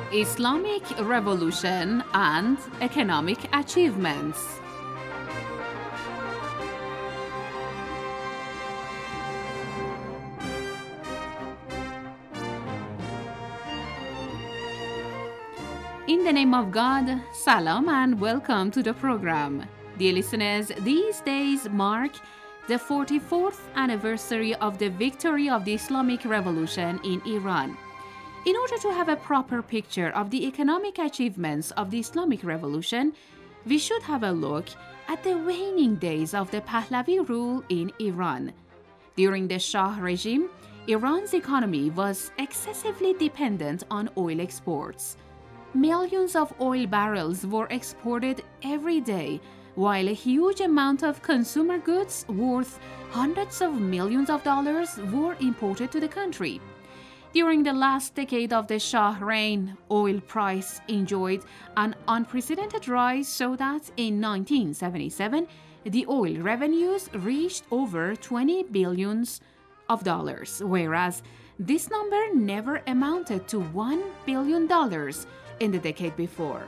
Islamic Revolution and Economic Achievements. In the name of God, Salam and welcome to the program. Dear listeners, these days mark the 44th anniversary of the victory of the Islamic Revolution in Iran. In order to have a proper picture of the economic achievements of the Islamic Revolution, we should have a look at the waning days of the Pahlavi rule in Iran. During the Shah regime, Iran's economy was excessively dependent on oil exports. Millions of oil barrels were exported every day, while a huge amount of consumer goods worth hundreds of millions of dollars were imported to the country. During the last decade of the Shah reign, oil price enjoyed an unprecedented rise so that in 1977, the oil revenues reached over $20 billion, whereas this number never amounted to $1 billion in the decade before.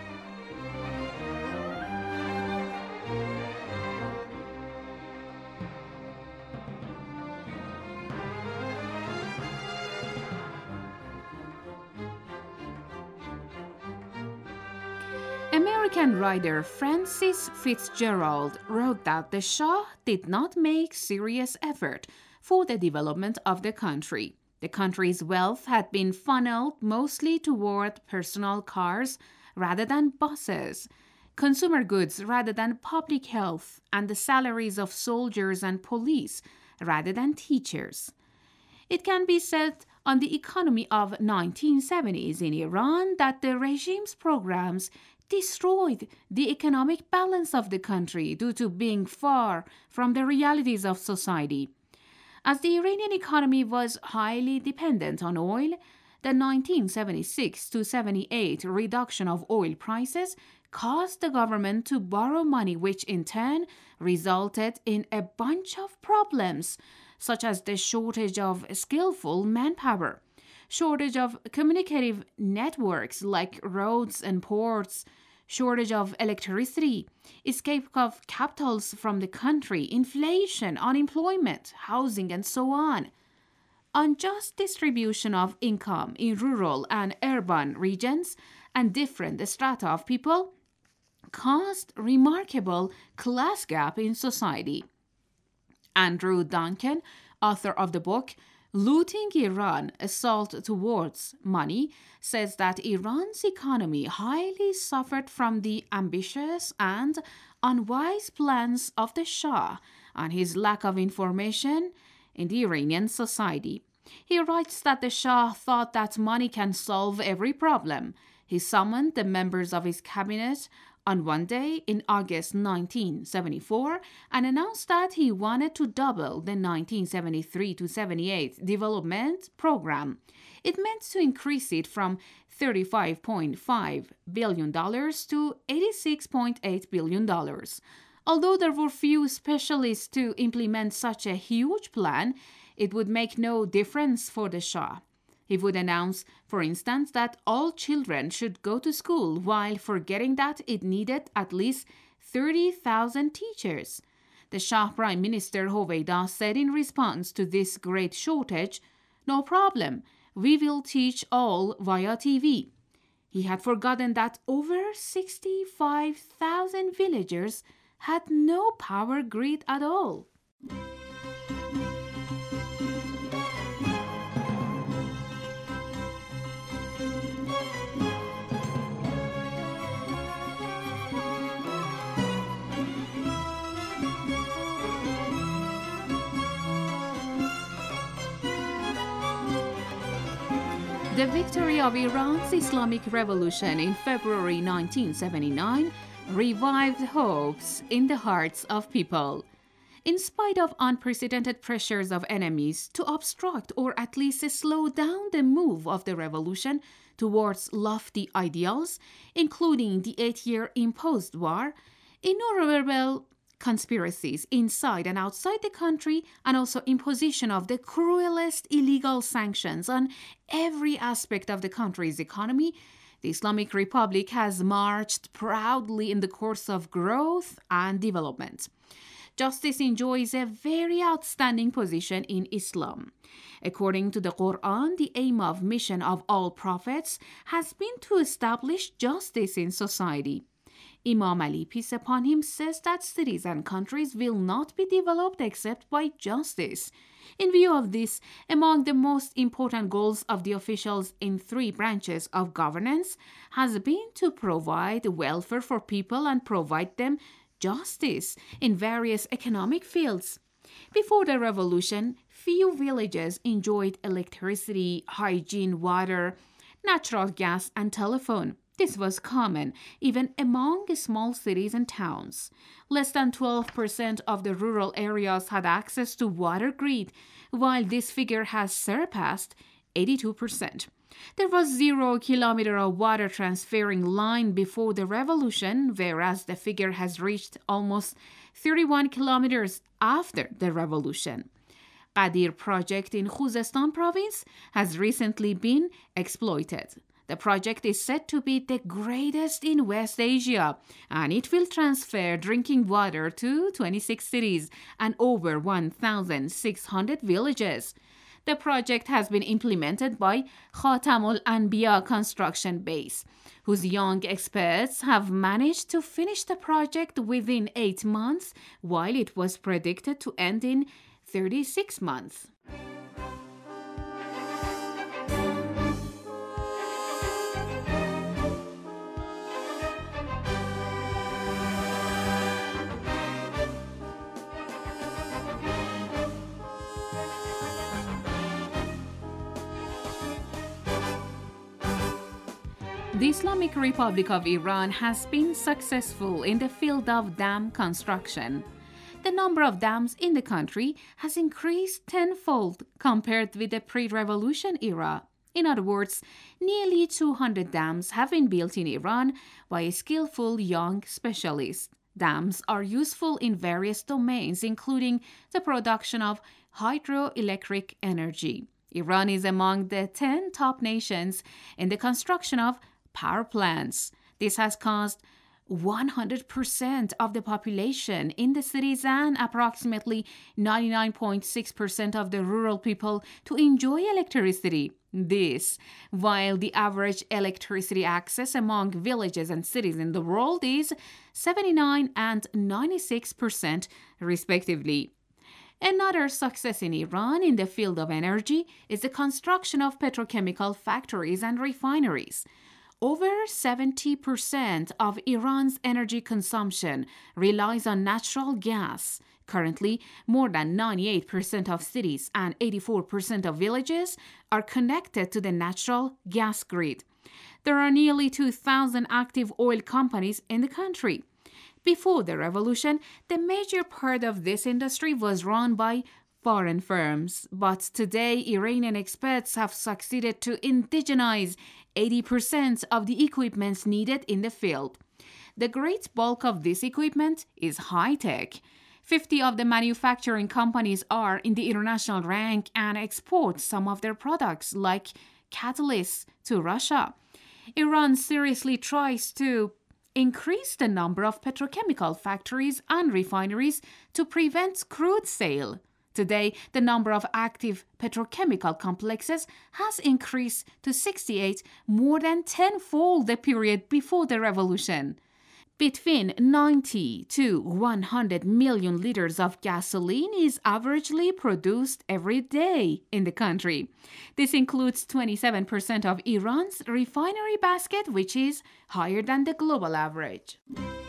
American writer Francis Fitzgerald wrote that the Shah did not make serious effort for the development of the country. The country's wealth had been funneled mostly toward personal cars rather than buses, consumer goods rather than public health, and the salaries of soldiers and police rather than teachers. It can be said on the economy of 1970s in Iran that the regime's programs destroyed the economic balance of the country due to being far from the realities of society. As the Iranian economy was highly dependent on oil, the 1976 to 78 reduction of oil prices caused the government to borrow money, which in turn resulted in a bunch of problems, such as the shortage of skillful manpower, shortage of communicative networks like roads and ports, shortage of electricity, escape of capitals from the country, inflation, unemployment, housing, and so on. Unjust distribution of income in rural and urban regions and different strata of people caused remarkable class gap in society. Andrew Duncan, author of the book Looting Iran, Assault Towards Money, says that Iran's economy highly suffered from the ambitious and unwise plans of the Shah and his lack of information in the Iranian society. He writes that the Shah thought that money can solve every problem. He summoned the members of his cabinet on one day in August 1974 and announced that he wanted to double the 1973 to 78 development program. It meant to increase it from $35.5 billion to $86.8 billion. Although there were few specialists to implement such a huge plan, it would make no difference for the Shah. He would announce, for instance, that all children should go to school while forgetting that it needed at least 30,000 teachers. The Shah Prime Minister Hoveyda said in response to this great shortage, "No problem, we will teach all via TV." He had forgotten that over 65,000 villagers had no power grid at all. The victory of Iran's Islamic Revolution in February 1979 revived hopes in the hearts of people. In spite of unprecedented pressures of enemies to obstruct or at least slow down the move of the revolution towards lofty ideals, including the 8-year imposed war, innumerable conspiracies inside and outside the country, and also imposition of the cruelest illegal sanctions on every aspect of the country's economy, the Islamic Republic has marched proudly in the course of growth and development. Justice enjoys a very outstanding position in Islam. According to the Quran, the aim of mission of all prophets has been to establish justice in society. Imam Ali, peace upon him, says that cities and countries will not be developed except by justice. In view of this, among the most important goals of the officials in 3 branches of governance has been to provide welfare for people and provide them justice in various economic fields. Before the revolution, few villages enjoyed electricity, hygiene, water, natural gas, and telephone. This was common even among small cities and towns. Less than 12% of the rural areas had access to water grid, while this figure has surpassed 82%. There was 0 kilometer of water transferring line before the revolution, whereas the figure has reached almost 31 kilometers after the revolution. Qadir project in Khuzestan province has recently been exploited. The project is said to be the greatest in West Asia, and it will transfer drinking water to 26 cities and over 1,600 villages. The project has been implemented by Khatamul Anbiya construction base, whose young experts have managed to finish the project within 8 months, while it was predicted to end in 36 months. The Islamic Republic of Iran has been successful in the field of dam construction. The number of dams in the country has increased tenfold compared with the pre-revolution era. In other words, nearly 200 dams have been built in Iran by skillful young specialists. Dams are useful in various domains, including the production of hydroelectric energy. Iran is among the 10 top nations in the construction of power plants. This has caused 100% of the population in the cities and approximately 99.6% of the rural people to enjoy electricity. This, while the average electricity access among villages and cities in the world is 79 and 96% respectively. Another success in Iran in the field of energy is the construction of petrochemical factories and refineries. Over 70% of Iran's energy consumption relies on natural gas. Currently, more than 98% of cities and 84% of villages are connected to the natural gas grid. There are nearly 2,000 active oil companies in the country. Before the revolution, the major part of this industry was run by foreign firms, but today Iranian experts have succeeded to indigenize 80% of the equipment needed in the field. The great bulk of this equipment is high-tech. 50 of the manufacturing companies are in the international rank and export some of their products, like catalysts, to Russia. Iran seriously tries to increase the number of petrochemical factories and refineries to prevent crude sale. Today, the number of active petrochemical complexes has increased to 68, more than tenfold the period before the revolution. Between 90 to 100 million liters of gasoline is averagely produced every day in the country. This includes 27% of Iran's refinery basket, which is higher than the global average.